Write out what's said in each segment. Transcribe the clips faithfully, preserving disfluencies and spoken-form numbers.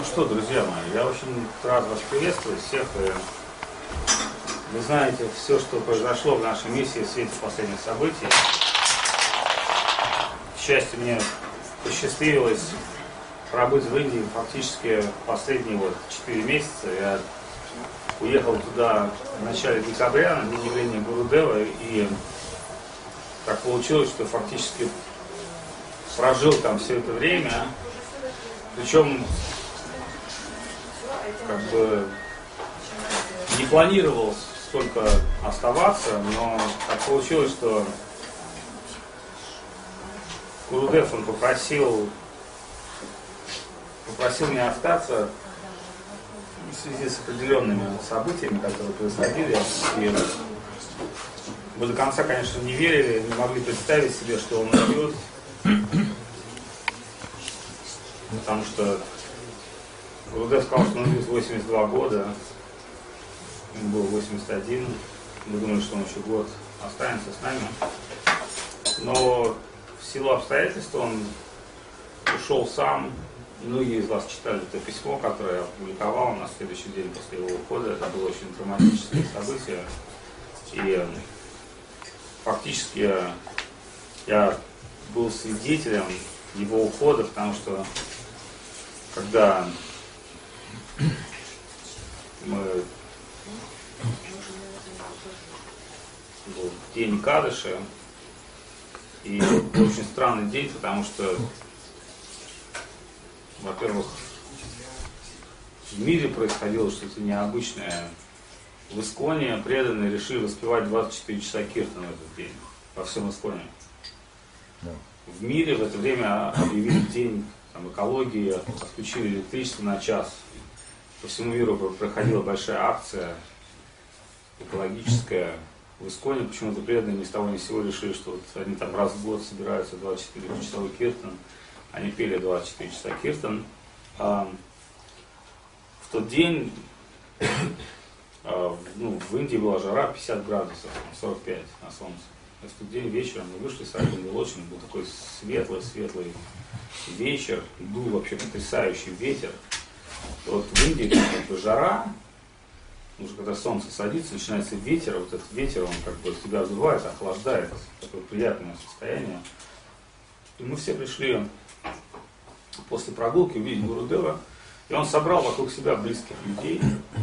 что, друзья мои, я очень рад вас приветствовать всех. И вы знаете все, что произошло в нашей миссии в свете последних событий. К счастью, мне посчастливилось пробыть в Индии фактически последние вот четыре месяца. Я уехал туда в начале декабря на день явления Гурудева, и так получилось, что фактически прожил там все это время. Причем как бы не планировал столько оставаться, но так получилось, что Гурудев, он попросил, попросил меня остаться в связи с определенными событиями, которые происходили. И мы до конца, конечно, не верили, не могли представить себе, что он уйдет. Потому что Гурудев сказал, что он уйдет в восемьдесят два года, ему был восемьдесят один, мы думали, что он еще год останется с нами. Но в силу обстоятельств он ушел сам. Многие из вас читали это письмо, которое я опубликовал на следующий день после его ухода. Это было очень драматическое событие. И фактически я был свидетелем его ухода, потому что когда мы был день Кадыши, и был очень странный день, потому что, во-первых, в мире происходило что-то необычное. В Исконе преданные решили воспевать двадцать четыре часа киртана в этот день, во всем Исконе. В мире в это время объявили день там, экологии, отключили электричество на час. По всему миру проходила большая акция экологическая. В Исконе почему-то преданные ни с того ни с сего решили, что вот они там раз в год собираются двадцать четыре часовой киртан. Они пели двадцать четыре часа киртан. А в тот день а, ну, в Индии была жара пятьдесят градусов, сорок пять на солнце. И в тот день вечером мы вышли с Альбом Милочем, был такой светлый-светлый вечер, дул вообще потрясающий ветер. И вот в Индии как бы жара, уже когда солнце садится, начинается ветер, вот этот ветер, он как бы тебя сдувает, охлаждает, такое приятное состояние. И мы все пришли после прогулки увидеть Гурудева, и он собрал вокруг себя близких людей.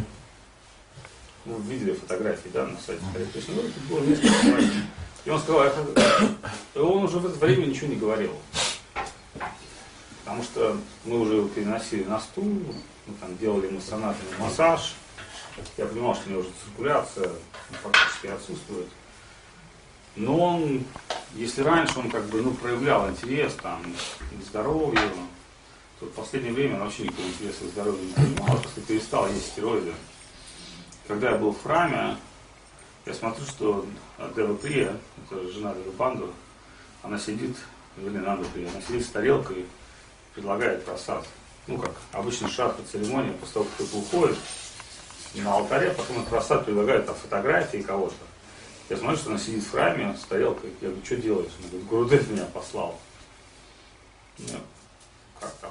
Мы видели фотографии, да, на сайте Харе Кришна, тут было несколько человек. И он сказал, и он уже в это время ничего не говорил. Потому что мы уже его переносили на стул, мы там делали ему сонатный массаж. Я понимал, что у него уже циркуляция фактически отсутствует. Но он, если раньше он как бы ну, проявлял интерес там, к здоровью, то в последнее время он вообще никакого интереса к здоровью не понимал, после перестал есть стероиды. Когда я был в храме, я смотрю, что Дева Прия, это жена Девы Банду, она сидит, вернее, Нанда Прия, она сидит с тарелкой и предлагает просад. Ну, как обычно шатха церемония, после того, как кто-то уходит на алтаре, потом этот просад предлагает там фотографии кого-то. Я смотрю, что она сидит в храме с тарелкой. Я говорю, что делаешь? Она говорит, Гурудев меня послал. Ну, как там?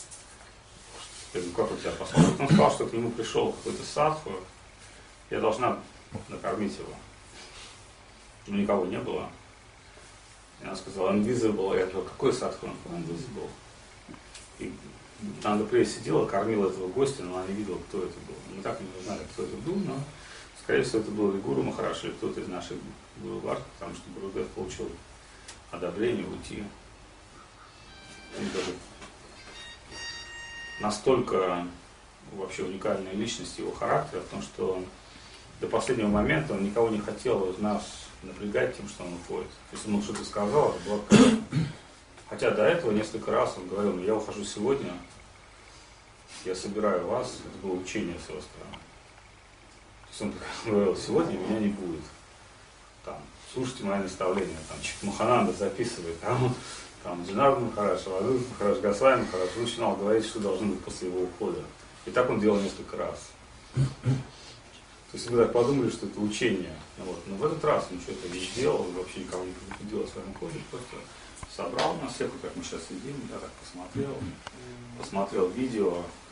Я говорю, как у тебя послал? Он сказал, что к нему пришел какой-то садху, я должна накормить его. Но никого не было. И она сказала, invisible. Я говорю, какой садху? Он сказал, invisible. И Нанда Прия сидела, кормила этого гостя, но она не видела, кто это был. Мы так не знали, кто это был, но скорее всего это был или Гуру Махараш, или кто-то из наших Гуру Вард, потому что Гурудев получил одобрение уйти. Он даже настолько вообще уникальная личность его характера, в том, что до последнего момента он никого не хотел из нас напрягать тем, что он уходит. Если ему что-то сказал, это было как... Хотя до этого несколько раз он говорил, ну я ухожу сегодня, я собираю вас, это было учение с его стороны. То есть он говорил, сегодня меня не будет. Там, слушайте мои наставления, там Чит Махананда записывает, там, там Джинард Махараш, Авадут Махараш, Госвами Махараш, он начинал говорить, что должно быть после его ухода. И так он делал несколько раз. То есть мы так подумали, что это учение. Вот. Но в этот раз он что-то не сделал, вообще никого не предупредил о своем уходе, просто собрал нас всех, вот как мы сейчас сидим, я так посмотрел, посмотрел видео,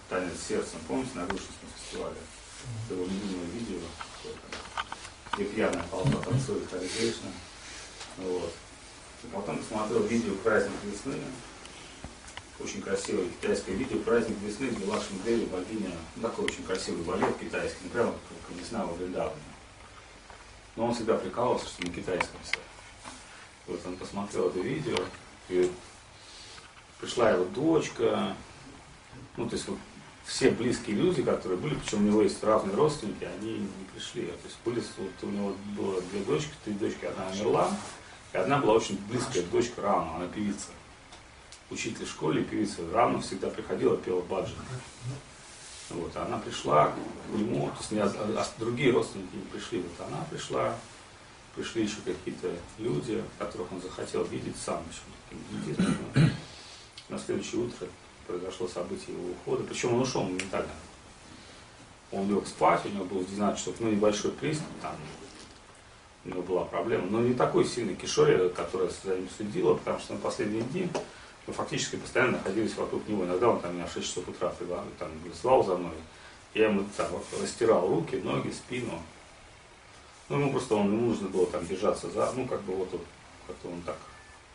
«Танец сердцем», помните, на Грушинском фестивале? Это его любимое видео, где пьяная толпа танцует Харе Кришна. Вот. И потом посмотрел видео «Праздник весны». Очень красивое китайское видео «Праздник весны», где Лакшми Деви, богиня, ну, такой очень красивый балет китайский, ну, прямо как весна во Вриндаване. Но он всегда прикалывался, что на китайском все. И вот он посмотрел это видео, и пришла его дочка, ну, то есть вот все близкие люди, которые были, причем у него есть разные родственники, они не пришли. То есть были, вот у него было две дочки, три дочки, одна умерла, и одна была очень близкая дочка Раму, она певица. Учитель в школе, певица Раму всегда приходила, пела баджаны. Вот, она пришла к нему, то есть не, а другие родственники не пришли, вот она пришла, пришли еще какие-то люди, которых он захотел видеть сам, еще. На следующее утро произошло событие его ухода, причем он ушел моментально. Он лег спать, у него было двенадцать часов, ну небольшой приступ, там у него была проблема, но не такой сильный кишори, которая за ним следила, потому что на последние дни мы фактически постоянно находились вокруг него. Иногда он там меня в шесть часов утра там, звал за мной, я ему там растирал руки, ноги, спину. Ну ему просто он, ему нужно было там держаться за, ну как бы вот, вот как-то он так,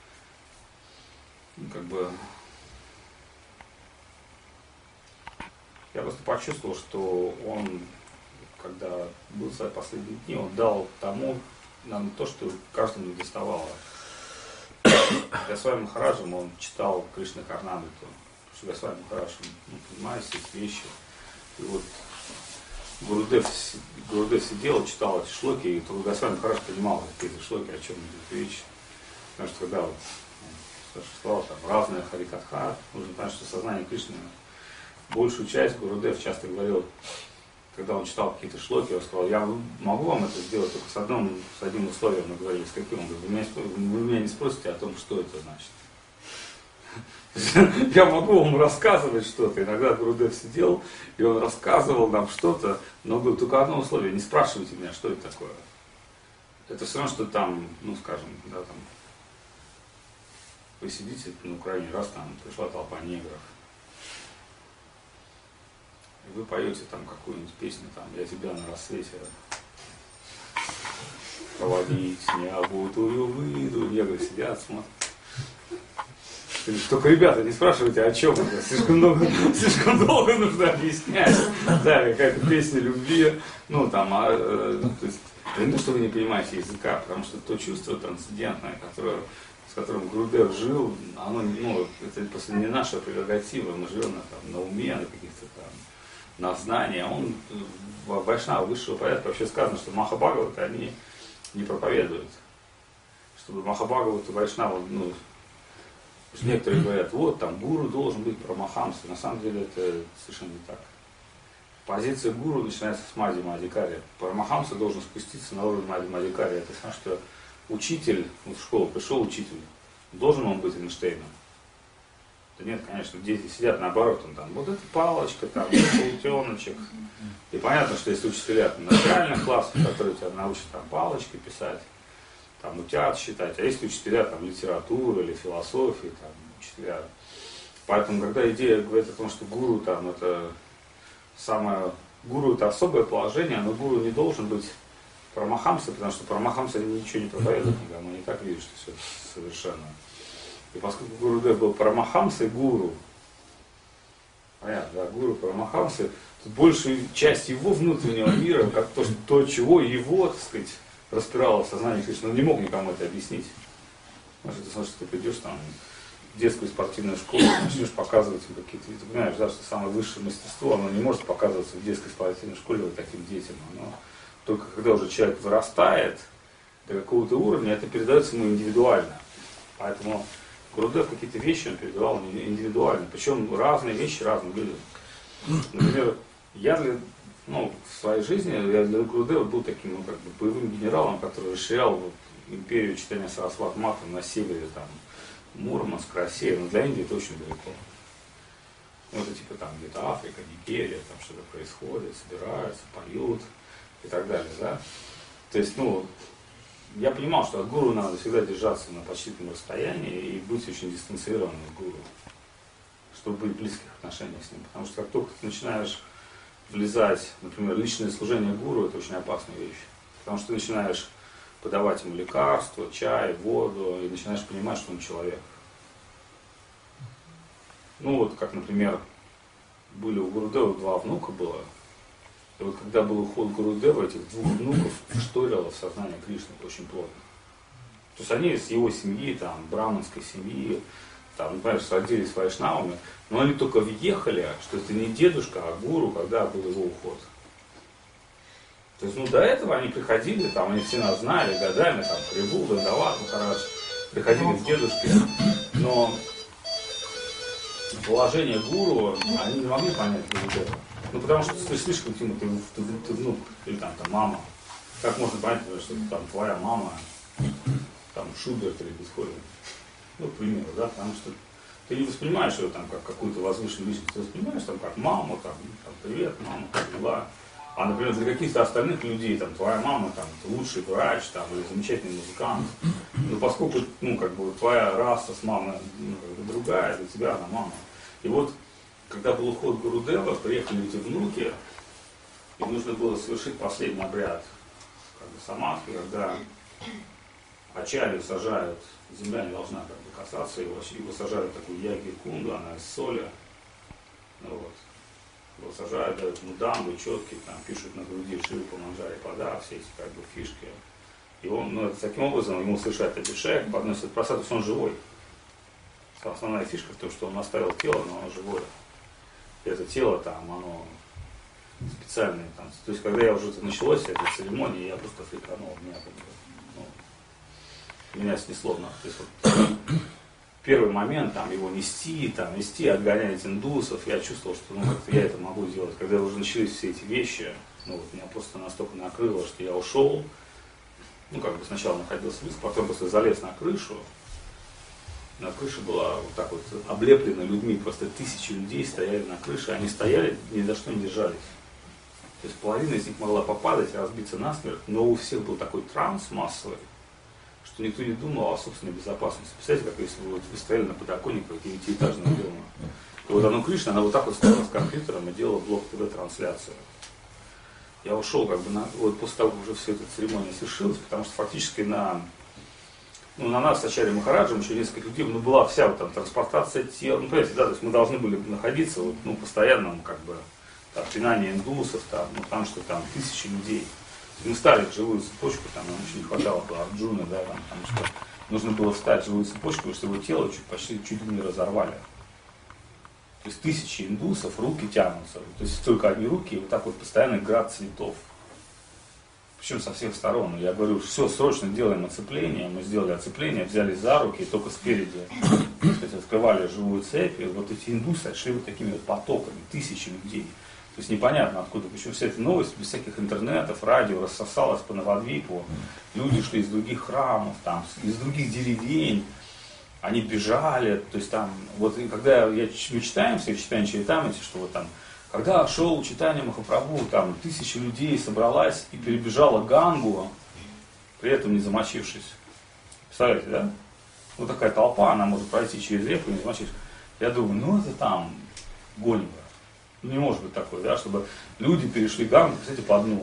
ну как бы. Я просто почувствовал, что он, когда был в свои последние дни, он дал тому, нам то, что каждому не доставало. Госвами Махараджем он читал Кришна Карнамриту, потому что Госвами Махарадж, ну, понимаете, эти вещи. И вот Гурудев, Гурудев сидел, читал эти шлоки, и только Госвами Махарадж понимал какие-то шлоки, о чем идут речь. Потому что когда вот существовало там разное харикатха, нужно понять, что сознание Кришны, большую часть Гурудев часто говорил, когда он читал какие-то шлоки, он сказал, я могу вам это сделать только с одним, с одним условием, мы говорили, с каким? Он говорит, вы меня, вы меня не спросите о том, что это значит. Я могу вам рассказывать что-то. Иногда Гурудев сидел, и он рассказывал нам что-то, но было только одно условие, не спрашивайте меня, что это такое. Это все равно, что там, ну скажем, да, там, вы сидите на Украине, раз там пришла толпа негров, и вы поете там какую-нибудь песню, там, я тебя на рассвете проводить необутую выйду, негры сидят, смотрят. Только, ребята, не спрашивайте, о чем это, слишком, много, слишком долго нужно объяснять. Да, какая-то песня любви, ну там, а, то есть, это не то, что вы не понимаете языка, потому что то чувство трансцендентное, которое, с которым Гурудев жил, оно, ну, это просто не наша прерогатива, мы живем на, там, на уме, на каких-то там, на знания. Он, вайшнава высшего порядка, вообще сказано, что Махабхагаваты, они не проповедуют. Чтобы Махабхагаваты, вайшнава, ну, некоторые говорят, вот там гуру должен быть прамахамса. На самом деле это совершенно не так. Позиция гуру начинается с Мади Мадикари. Прамахамса должен спуститься на уровень Мади Мадикари. Это значит, что учитель, вот в школу пришел учитель, должен он быть Эйнштейном? Да нет, конечно, дети сидят наоборот, он там, вот эта палочка, там, утеночек. И понятно, что есть учителя там, начальных классов, которые тебя научат там палочкой писать, там утят считать, а есть учителя там литературы или философии, там, учителя. Поэтому, когда идея говорит о том, что гуру там это самое, гуру это особое положение, но гуру не должен быть прамахамса, потому что прамахамса ничего не проповедует никому, они так видят, что все совершенно. И поскольку Гурудев был Парамахамсой, гуру, понятно, да, гуру Парамахамсы, тут большую часть его внутреннего мира, как то, что, то чего его, так сказать, распирало в сознании Кришны, он не мог никому это объяснить. Может, это значит, что ты придешь там в детскую спортивную школу, начнешь показывать им какие-то, ты понимаешь, да, что самое высшее мастерство, оно не может показываться в детской спортивной школе вот таким детям. Оно, только когда уже человек вырастает до какого-то уровня, это передается ему индивидуально. Поэтому Гурудев какие-то вещи он передавал индивидуально, причем разные вещи разным людям. Например, я для, ну, в своей жизни, я для Гурудева был таким, ну, как бы боевым генералом, который расширял вот, империю читания Сарасват Матхи на севере, там, Мурманск, Россия, но для Индии это очень далеко. Ну, это типа там где-то Африка, Нигерия, там что-то происходит, собираются, поют и так далее, да. То есть, ну, я понимал, что от гуру надо всегда держаться на почтительном расстоянии и быть очень дистанцированным от гуру. чтобы быть в близких отношениях с ним. Потому что как только ты начинаешь влезать, например, личное служение гуру, это очень опасная вещь. Потому что ты начинаешь подавать ему лекарства, чай, воду, и начинаешь понимать, что он человек. Ну вот, как, например, были у Гурудева два внука было. И вот когда был уход Гурудева, этих двух внуков вшторило в сознание Кришны очень плотно. То есть они с его семьи, там, браманской семьи, там, например, родились вайшнавами, но они только въехали, что это не дедушка, а гуру, когда был его уход. То есть, ну, до этого они приходили, там, они все нас знали годами, там, Прибул, Дандават, Махарадж, приходили к дедушке, но положение гуру они не могли понять Гурудева. Ну, потому что ты слишком, Тима, ты, ты, ты внук, или там, там мама. Как можно понять, что там твоя мама, там, Шуберт или Бетховен? Ну, к примеру, да, потому что ты не воспринимаешь ее там как какую-то возвышенную личность, ты воспринимаешь там как маму, там, там привет, мама, как дела. А, например, для каких-то остальных людей, там, твоя мама, там, лучший врач, там, или замечательный музыкант. Но поскольку, ну, как бы, твоя раса с мамой, ну, как бы, другая, для тебя она мама. И вот, когда был уход Гурудева, приехали эти внуки, и нужно было совершить последний обряд, как бы, самадхи, когда ачарью сажают, земля не должна, как бы, касаться его, его сажают такую яги-кунду, она из соли, ну, вот. Его сажают, дают ему дамбы, четки, там, пишут на груди Шилпа, Манджари, Пада, все эти, как бы, фишки. И он, ну, таким образом, ему совершает абишек, подносит просад, то есть он живой. Основная фишка в том, что он оставил тело, но оно живое. И это тело там, оно специальное. Там. То есть, когда я уже это началось, эта церемония, я просто фриканул, меня, ну, меня снесло. То есть, вот, первый момент, там, его нести, там, нести, отгонять индусов, я чувствовал, что, ну, как-то я это могу сделать. Когда уже начались все эти вещи, ну, вот, меня просто настолько накрыло, что я ушел, ну, как бы сначала находился близко, потом просто залез на крышу. На крыше была вот так вот облеплена людьми, просто тысячи людей стояли на крыше, они стояли, ни за что не держались. То есть половина из них могла попадать, разбиться насмерть, но у всех был такой транс массовый, что никто не думал о собственной безопасности. Представляете, как если бы вот вы стояли на подоконнике девятиэтажного дома. И вот Ану Кришна, она вот так вот стояла с компьютером и делала блок ТВ-трансляцию. Я ушел как бы на, вот после того, как уже все эта церемония свершилась, потому что фактически на, ну, на нас, Ачарья Махараджем, еще несколько людей, ну, была вся вот там транспортация тел, ну, понимаете, да, то есть мы должны были находиться вот, ну, постоянном, как бы, там, пинании индусов, там, ну, потому что там тысячи людей. Мы стали в живую цепочку, там нам еще не хватало было Арджуна, да, там, потому что нужно было встать в живую цепочку, потому что его тело чуть, почти чуть ли не разорвали. То есть тысячи индусов, руки тянутся, то есть только одни руки, и вот так вот постоянный град цветов. Причем со всех сторон. Я говорю, все, срочно делаем оцепление. Мы сделали оцепление, взяли за руки, и только спереди, так сказать, открывали живую цепь, и вот эти индусы шли вот такими вот потоками, тысячи людей. То есть непонятно откуда, почему вся эта новость без всяких интернетов, радио рассосалась по Навадвипу. Люди шли из других храмов, там, из других деревень, они бежали, то есть там, вот когда я, мы читаем все, читаем Чаритамрити, что вот там, когда шел читание Махапрабху, там тысячи людей собралась и перебежала Гангу, при этом не замочившись. Представляете, да? Вот такая толпа, она может пройти через реку, не замочившись. Я думаю, ну это там гоньба. Не может быть такое, да, чтобы люди перешли Гангу, кстати, по дну.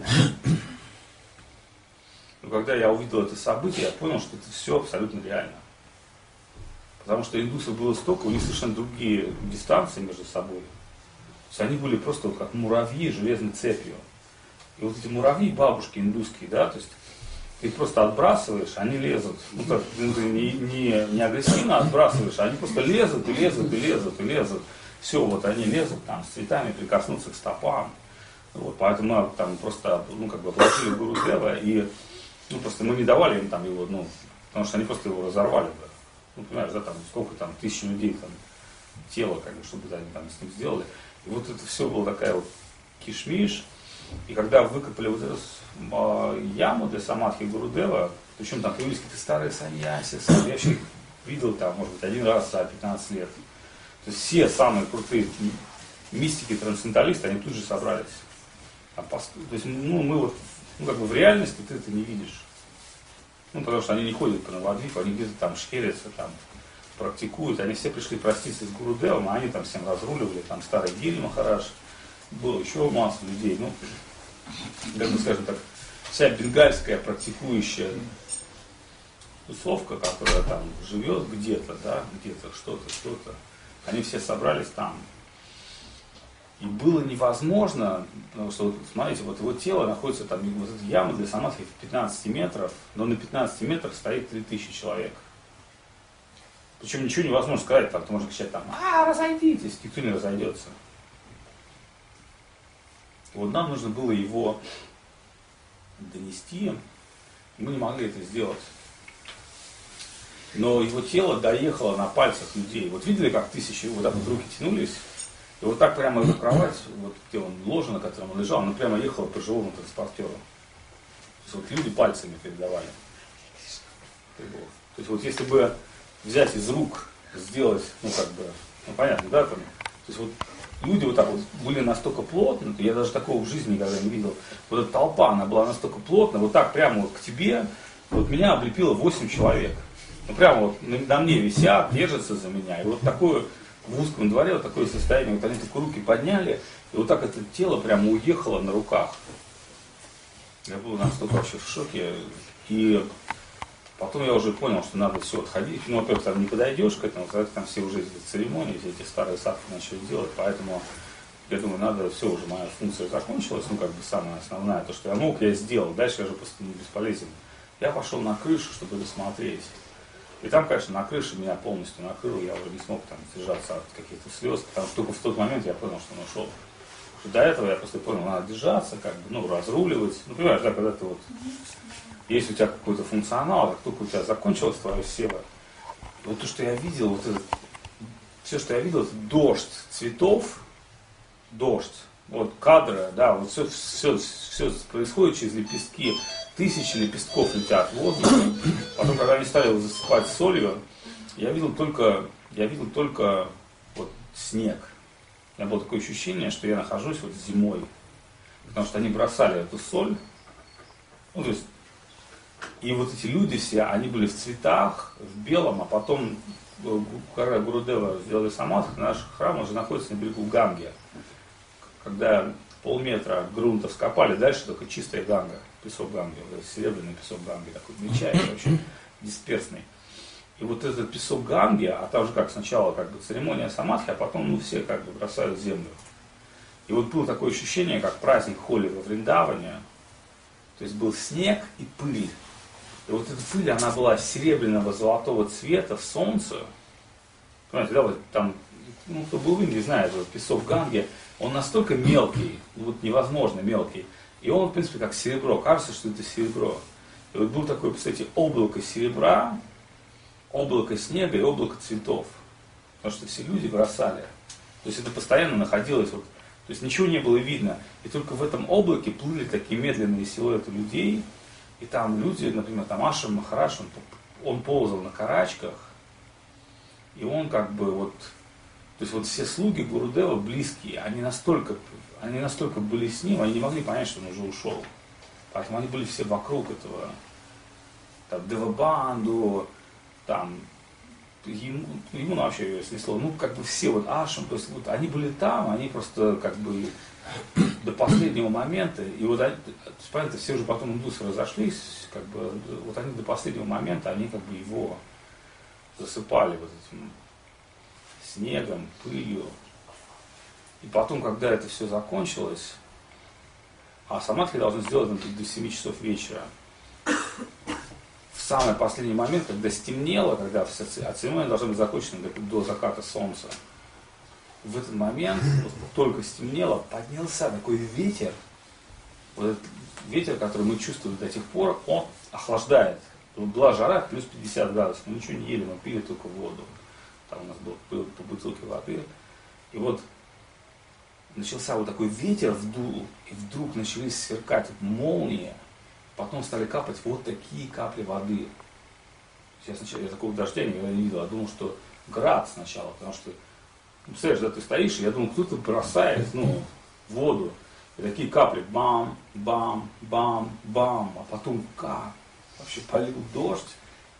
Но когда я увидел это событие, я понял, что это все абсолютно реально. Потому что индусов было столько, у них совершенно другие дистанции между собой. То есть они были просто вот как муравьи железной цепью. И вот эти муравьи, бабушки индусские, да, то есть ты их просто отбрасываешь, они лезут. Ну так, ну, ты не, не, не агрессивно отбрасываешь, они просто лезут и лезут и лезут и лезут. Все, вот они лезут там с цветами, прикоснуться к стопам. Вот, поэтому мы там просто, ну, как бы положили Гурудева, и ну, просто мы не давали им там его, ну, потому что они просто его разорвали. Да. Ну, понимаешь, да, там сколько там тысяч людей там тело, как бы, чтобы они там с ним сделали. И вот это все было такая вот кишмиш. И когда выкопали вот эту э, яму для самадхи Гурудева, причем там появились какие-то старые саньяси, я вообще видел там, может быть, один раз за пятнадцать лет. То есть все самые крутые мистики, трансценденталисты, они тут же собрались. А по, то есть, ну, мы вот, ну, как бы в реальности ты это не видишь. Ну, потому что они не ходят по Навадвипу, они где-то там шкерятся, там, практикуют, они все пришли проститься с Гурудевом, а они там всем разруливали, там старый Гири Махарадж, было еще масса людей, ну, как бы, скажем так, вся бенгальская практикующая тусовка, которая там живет где-то, да, где-то что-то, что-то, они все собрались там. И было невозможно, потому что, вот, смотрите, вот его тело находится там, вот эта яма для самадхи в пятнадцати метрах, но на пятнадцати метрах стоит три тысячи человек. Причем ничего невозможно сказать, там, ты можешь кричать там, а, разойдитесь, никто не разойдется. И вот нам нужно было его донести, мы не могли это сделать. Но его тело доехало на пальцах людей. Вот видели, как тысячи, вот так вот руки тянулись? И вот так прямо его кровать, вот где он ложа, на котором он лежал, она прямо ехала по живому транспортеру. То есть вот люди пальцами передавали. То есть вот если бы взять из рук, сделать, ну как бы, ну понятно, да, там, то есть вот люди вот так вот были настолько плотны, я даже такого в жизни никогда не видел. Вот эта толпа, она была настолько плотна, вот так прямо вот к тебе, вот меня облепило восемь человек. Ну прямо вот на мне висят, держатся за меня. И вот такое в узком дворе, вот такое состояние, вот они только руки подняли, и вот так это тело прямо уехало на руках. Я был настолько вообще в шоке. И потом я уже понял, что надо все отходить. Ну, во-первых, там не подойдешь к этому, когда там все уже эти церемонии, все эти старые садхи начали делать, поэтому я думаю, надо, все, уже моя функция закончилась, ну, как бы самая основная, то, что я мог, я сделал, дальше я же просто не бесполезен. Я пошел на крышу, чтобы досмотреть. И там, конечно, на крыше меня полностью накрыло, я уже не смог там держаться от каких-то слез, потому что только в тот момент я понял, что он ушел. До этого я просто понял, надо держаться, как бы, ну, разруливать. Ну, понимаешь, да, когда ты вот, есть у тебя какой-то функционал, как только у тебя закончилась твоя сила, вот то, что я видел, вот это, все, что я видел, это дождь цветов, дождь, вот кадры, да, вот все, все, все происходит через лепестки, тысячи лепестков летят в воздух. Потом, когда они стали его засыпать солью, я видел только, я видел только вот снег. У меня было такое ощущение, что я нахожусь вот зимой, потому что они бросали эту соль, ну, то есть, и вот эти люди все, они были в цветах, в белом, а потом, когда Гурудева сделали самадхи, наш храм уже находится на берегу Ганги. Когда полметра грунта вскопали, дальше только чистая Ганга, песок Ганги, вот серебряный песок Ганги, такой мельчайший, очень дисперсный. И вот этот песок Ганги, а там же как сначала как бы церемония самадхи, а потом ну, все как бы бросают землю. И вот было такое ощущение, как праздник Холи во Вриндаване, то есть был снег и пыль. И вот эта пыль, она была серебряного золотого цвета в солнце. Понимаете, да, вот там, ну, кто был в Индии, знает, вот песок Ганги, он настолько мелкий, вот невозможно мелкий. И он, в принципе, как серебро, кажется, что это серебро. И вот было такое, кстати, облако серебра, облако снега и облако цветов. Потому что все люди бросали. То есть это постоянно находилось, вот, то есть ничего не было видно. И только в этом облаке плыли такие медленные силуэты людей. И там люди, например, там Аша Махарадж, он, он ползал на карачках. И он как бы вот, то есть вот все слуги Гурудева близкие, они настолько, они настолько были с ним, они не могли понять, что он уже ушел. Поэтому они были все вокруг этого, там, Девабанду, там, ему, ему вообще ее снесло, ну, как бы все вот Ашам, то есть вот они были там, они просто как бы до последнего момента, и вот они, понятно, все уже потом индусы разошлись, как бы, вот они до последнего момента, они как бы его засыпали вот этим снегом, пылью. И потом, когда это все закончилось, а самадхи должны сделать до семи часов вечера, в самый последний момент, когда стемнело, когда а церемония должна быть закончена до, до заката солнца, в этот момент, вот, только стемнело, поднялся такой ветер, вот этот ветер, который мы чувствовали до тех пор, он охлаждает. Была жара, плюс пятьдесят градусов, мы ничего не ели, мы пили только воду. Там у нас было по бутылке воды. И вот начался вот такой ветер вдул, и вдруг начались сверкать молнии, потом стали капать вот такие капли воды. Я сначала я такого дождя никогда не видел, я думал, что град сначала, потому что, ну, представляешь, да, ты стоишь, и я думал, кто-то бросает, ну, воду, и такие капли, бам, бам, бам, бам, а потом как? Вообще полил дождь,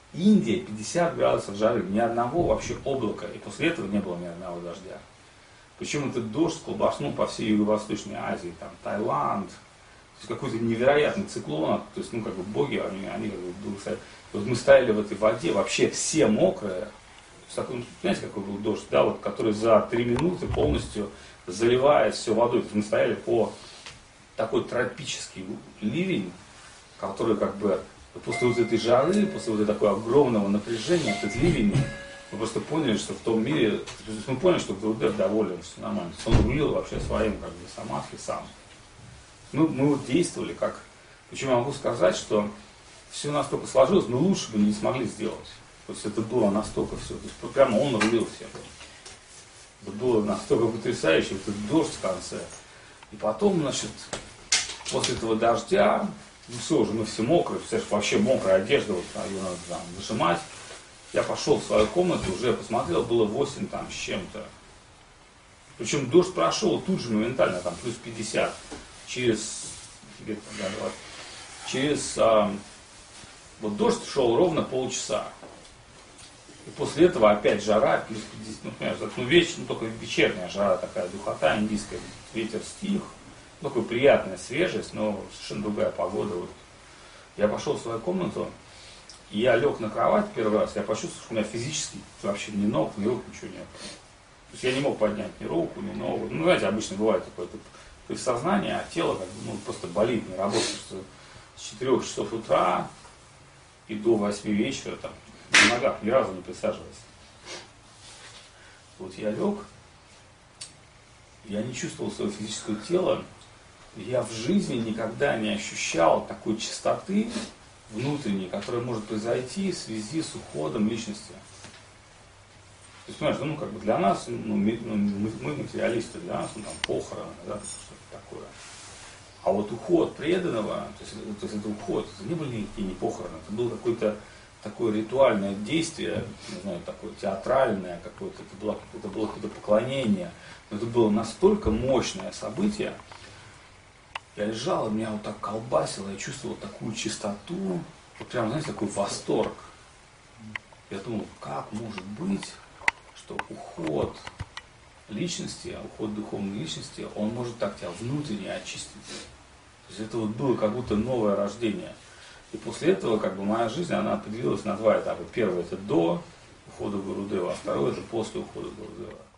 Индия пятьдесят градусов жары, ни одного вообще облака, и после этого не было ни одного дождя. Причем этот дождь колбаснул по всей Юго-Восточной Азии, там Таиланд, то есть какой-то невероятный циклон, то есть, ну, как бы боги, они, они как бы, вот мы стояли в этой воде, вообще все мокрые, то есть, такой, знаете, какой был дождь, да, вот, который за три минуты полностью заливает все водой, то есть мы стояли по такой тропический ливень, который как бы после вот этой жары, после вот такого огромного напряжения, этот ливень, мы просто поняли, что в том мире, мы поняли, что Гурудев доволен, все нормально. Он рулил вообще своим как бы самадхи сам. Ну, мы вот действовали как. Почему я могу сказать, что все настолько сложилось, но лучше бы не смогли сделать. То есть это было настолько все. То есть прямо он рулил всем. Это было настолько потрясающе, вот этот дождь в конце. И потом, значит, после этого дождя, ну все уже, мы все мокрые, представляешь, вообще мокрая одежда, вот ее надо там зажимать. Я пошел в свою комнату, уже посмотрел, было восемь там с чем-то. Причем дождь прошел тут же моментально, там плюс пятьдесят. Через, где-то, да, двадцать, через, а, вот дождь шел ровно полчаса. И после этого опять жара, плюс пятьдесят, ну, понимаешь, ну, вечер, ну, только вечерняя жара такая, духота индийская, ветер стих, такая приятная свежесть, но совершенно другая погода. Вот. Я пошел в свою комнату, и я лег на кровать первый раз, я почувствовал, что у меня физически вообще ни ног, ни рук, ничего нет. То есть я не мог поднять ни руку, ни ногу. Ну, знаете, обычно бывает такое, то есть сознание, а тело как бы, ну, просто болит, не работает, что с четырёх часов утра и до восьми вечера там, на ногах ни разу не присаживайся. Вот я лег, я не чувствовал своего физического тела, я в жизни никогда не ощущал такой чистоты внутренней, которая может произойти в связи с уходом личности. То есть, понимаешь, ну, как бы для нас, ну, мы, мы материалисты, для нас, ну, там, похороны, да, что-то такое. А вот уход преданного, то есть, то есть это уход, это не были никакие не похороны, это было какое-то такое ритуальное действие, не знаю, такое театральное какое-то, это было, это было какое-то поклонение, но это было настолько мощное событие. Я лежал, и меня вот так колбасило, я чувствовал такую чистоту, вот прям, знаете, такой восторг. Я думал, как может быть, что уход личности, уход духовной личности, он может так тебя внутренне очистить. То есть это вот было как будто новое рождение. И после этого как бы моя жизнь, она поделилась на два этапа. Первый это до ухода Гурудева, а второй это после ухода Гурудева.